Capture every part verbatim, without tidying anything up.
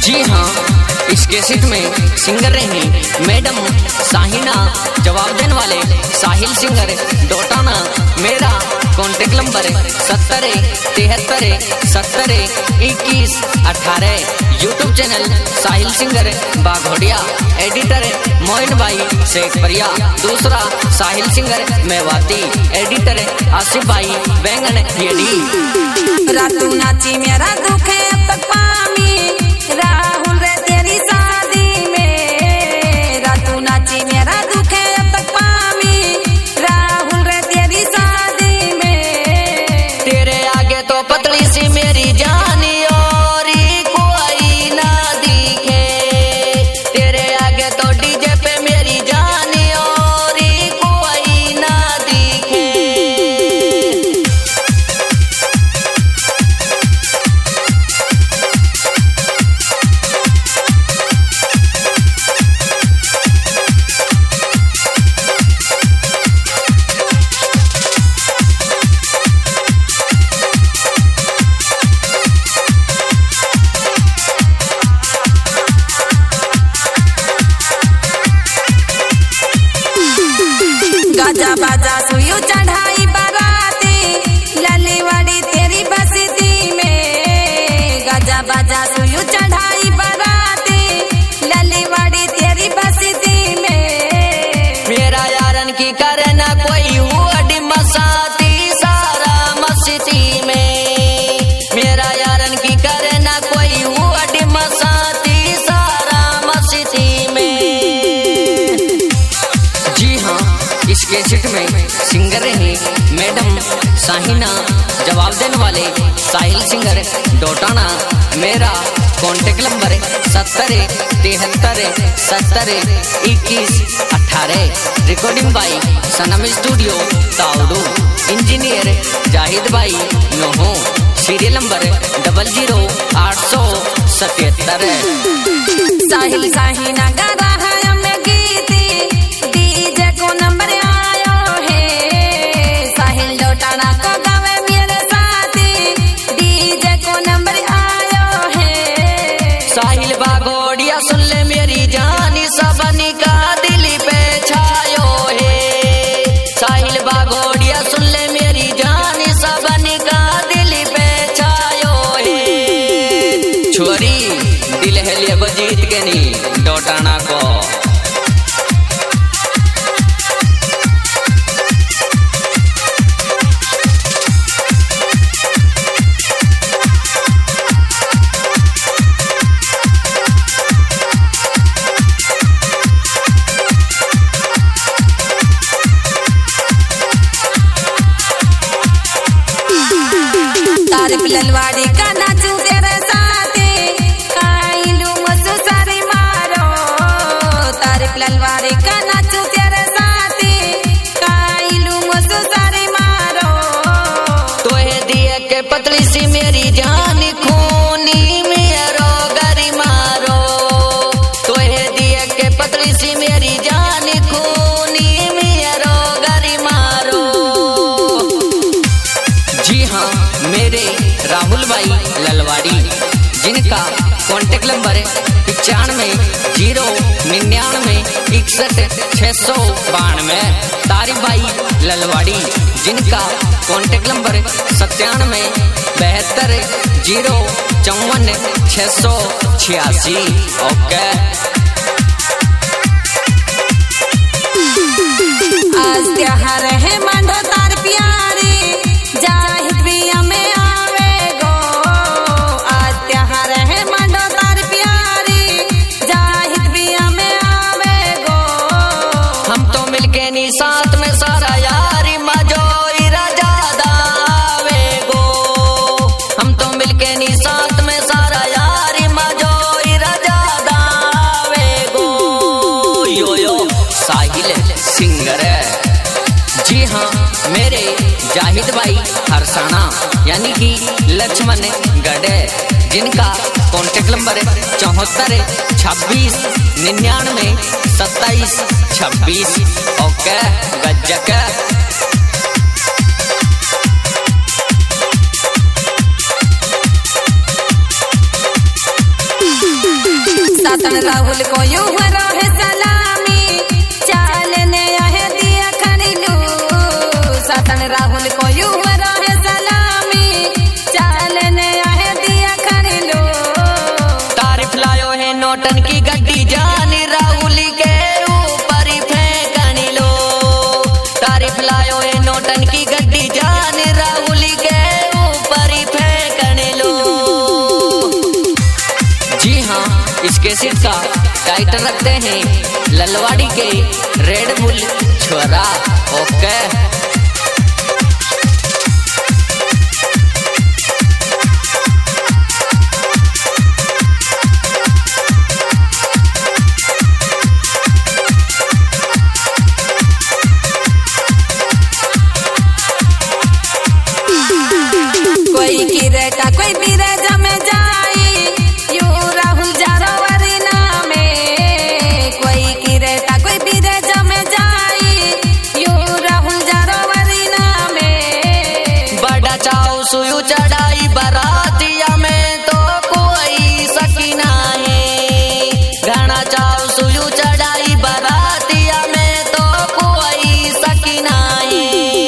जी हाँ, इस कैसेट में सिंगर रहे मैडम साहिना, जवाब देने वाले साहिल सिंगर डोटाना। मेरा कॉन्टेक्ट नंबर सत्तर तिहत्तर सत्तर इक्कीस अठारह। YouTube channel Sahil singer Baghodiya. Editor Moin भाई शेखपुरिया। दूसरा साहिल सिंगर मेवाती। एडिटर आसिफ भाई बैंगन येडी। रातू नाची मेरा दुखे तक पामी, राहुल रे तेरी शादी में। रातू नाची मेरा दुखे तक पामी, राहुल रे तेरी शादी में। तेरे आगे तो पतली सी मेरी जानी और कोई ना दिखे। तेरे आगे तो डीजे पे मेरी जानी और कोई ना दिखे। गाजा बाजा सुयु चढ़ाई बाराती, ललीवाड़ी तेरी बस्ती में। गाजा बाजा सुयु चढ़ाई बाराती, ललीवाड़ी तेरी बस्ती में। मेरा यारन की करना कोई हुआ मसाती सारा मस्ती में। मेरा यारन की करना कोई हुआ मसाती सारा मस्ती में। जी हाँ, इस कैसेट में सिंगर रहे मैडम साहिना, जवाब देने वाले साहिल सिंगर डोटाना। मेरा कॉन्टेक्ट नंबर सत्तर तिहत्तर सत्तर इक्कीस अठारह। रिकॉर्डिंग बाई सनम स्टूडियो ताउडू। इंजीनियर जाहिद भाई Noho. Serial number double zero आठ सौ सतहत्तर। साहिल साहिना गारा है हमें गीती, डीजे को नंबर आयो है। साहिल डोटाना को गावे मेरे साथी, डीजे को नंबर आयो है। साहिल बाघोड़िया सुन ले मेरी जानी, सबनी का दिल पे छायो है। साहिल बाघोड़िया सुन ले मेरी जानी, सबनी का दिल पे छायो है। छोरी दिल है लिए को जीत के नी डोटाना को। तारीफ ललवाड़ी का नाचू तेरे साथी, काइलू मसु सारी मारो। तारीफ ललवाड़ी का नाचू तेरे साथी, काइलू मसु सारी मारो। तोहे दिए के पतली सी मेरी जान, खूनी मेरो गरी मारो। तोहे दिए के पतली सी मेरी जान, खूनी मेरो गरी मारो। जी हाँ, मेरे राहुल भाई ललवाड़ी, जिनका कॉन्टेक्ट नंबर पचानवे जीरो निन्यानवे इकसठ छह सौ बानवे। तारिफ भाई ललवाड़ी, जिनका कॉन्टेक्ट नंबर सत्तानवे बहत्तर जीरो चौवन छह सौ छियासी। ओके, आज त्योहार है मांडो तार प्यारी, जाहिद पिया में आवे गो। आज त्योहार है मांडो तार प्यारी, जाहिद पिया में आवे गो। हम तो मिलके नी साथ में सारा यारी मजोई राजा आवे गो। हम तो मिलके नी साथ में सारा यारी मजोई राजा आवे गो। यो यो साहिल सिंगर है। जी हाँ, मेरे जाहिद भाई हरसाना यानी कि लक्ष्मण गढ़, जिनका कॉन्टेक्ट नंबर चौहत्तर छब्बीस निन्यानवे सत्ताईस छब्बीस। ओके, गज्जक। सातन राहुल को यूं रहे सलामी चालने आए दिया खनिलू सातन राहुल को यूं रहे सलामी चालने आए दिया खनिलू तारीफ लायो है नोटन की गड्डी जानी राहुल के ऊपर ही फेंकनी लो तारीफ लायो है नोटन की गड्डी जानी राहुल के ऊपर ही फेंकनी लो। जी हाँ, इस कैसेट का टाइटल रखते हैं ललवाड़ी के रेड बुल छोरा। ओके कोई गिरेगा कोई बिरेजा में जाई यूं राहुल जारोवरी नामे कोई गिरेगा कोई बिरेजा में जाई यूं राहुल जारोवरी नामे बड़ा चाव सुयु चढ़ाई बरातिया में तो कोई सकीना है घना चाव सुयु चढ़ाई बरातिया में तो कोई सकीना है।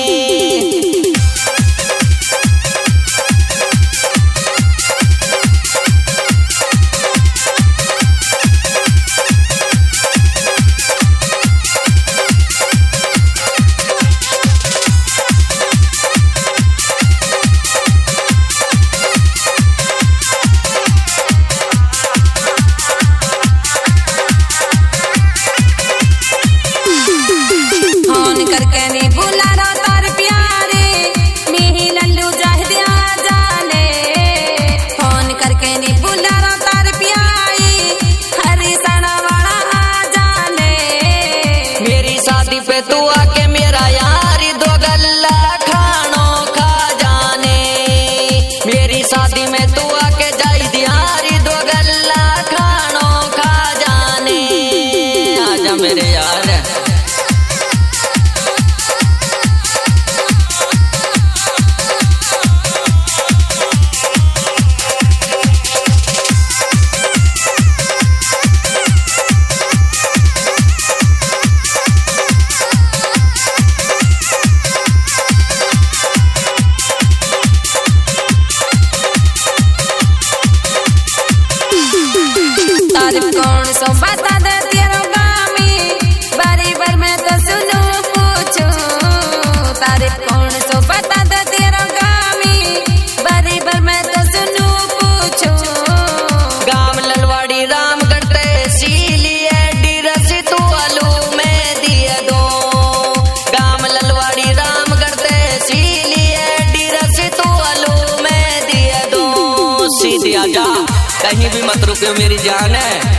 फोन करके नहीं बुला रहा तार प्यारे मिही लल्लू जाहिदिया जाने फोन करके नहीं बुला रहा तार प्यारी हरी सना वाला आ जाने मेरी शादी पे तू आके मेरा यारी दो गल्ला खानो खा जाने मेरी शादी में तू आके जाई दियारी दो गल्ला खानो खा जाने आजा मेरे यार। तारीफ कौन सो बता दे तेरो गामी बारी बार मैं तो सुनू पूछू तारीफ कौन सो बता दे तेरो गामी बारी बार मैं तो सुनू पूछू गाम ललवाड़ी रामगढ़ तहसीली एड्रेस तू आलू में दिए दो गाम ललवाड़ी रामगढ़ तहसीली एड्रेस तू आलू में दिए दो सीधे आजा कहीं भी मत रुको मेरी जान है।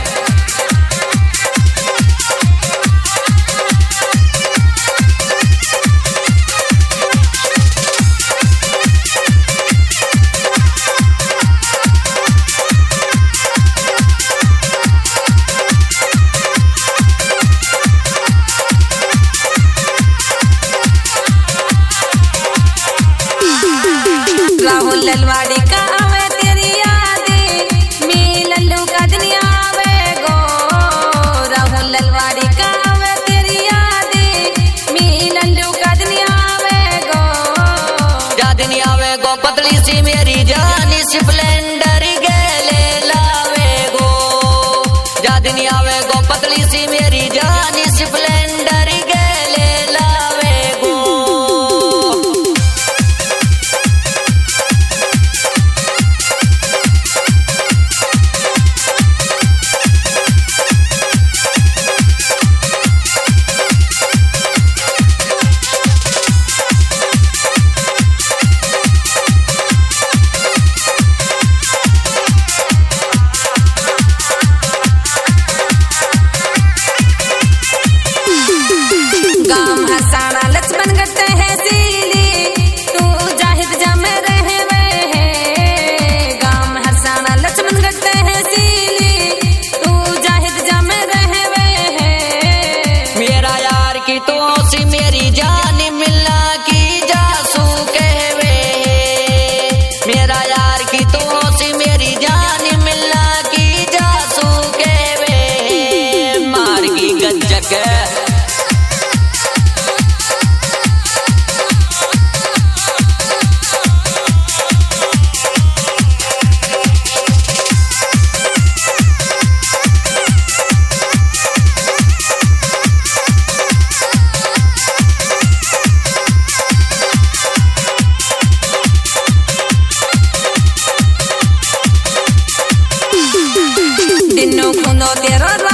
राहुल ललवाड़ी का आवे तेरी यादें मी लल्लू का दुनिया आवे गो राहुल ललवाड़ी का आवे तेरी यादें मी लल्लू का दुनिया आवे गो जादनी आवे गो पतली सी मेरी जानी स्प्लेंडर गेले लावे गो जादनी आवे गो पतली सी मेरी जानी स्प्लेंडर गेले लावे गो। चिन्नू खूंदो तेरो